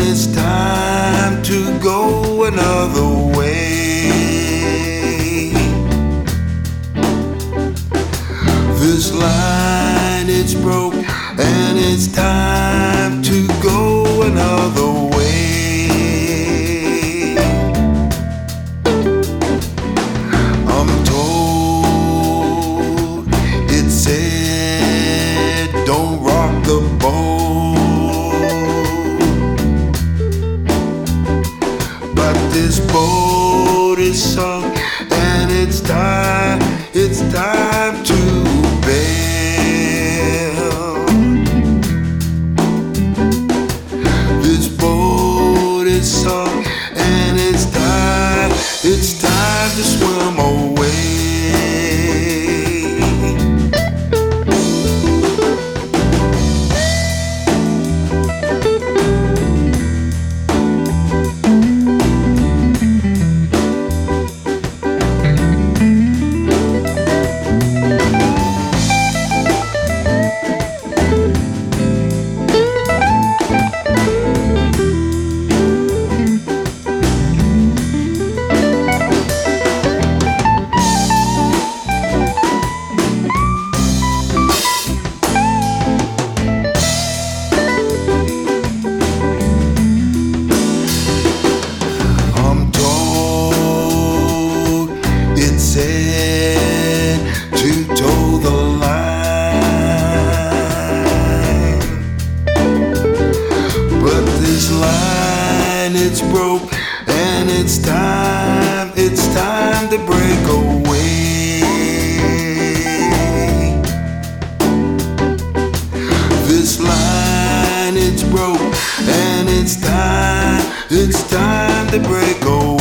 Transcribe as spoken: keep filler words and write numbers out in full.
it's time to go another way. This line, it's broke, and it's time to go another way. I'm told it said don't rock the boat, but this boat is sunk, and it's time, it's time to bail. This boat is sunk, and it's time, it's time to swim away. Said to toe the line, but this line, it's broke, and it's time, it's time to break away. This line, it's broke, and it's time, it's time to break away.